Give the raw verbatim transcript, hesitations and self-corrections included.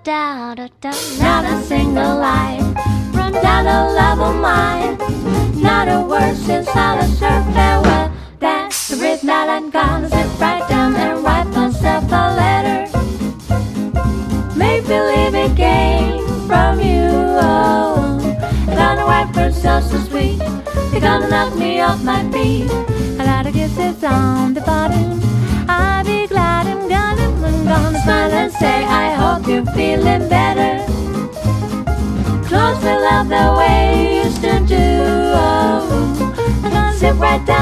da da da. Not a single lie, run down a love of mine. Not a word since I lost her farewell. That's the reason that I'm gonna sit right down and write myself a letter. Make believe it came from you. Oh, I'm gonna write for so so sweet. You're gonna knock me off my feet. A lot of kisses on the bottom. I'll be glad I'm gonna, I'm gonna smile and say I hope you're feeling better. Close me love the way you used to do. Oh, I'm gonna sit right down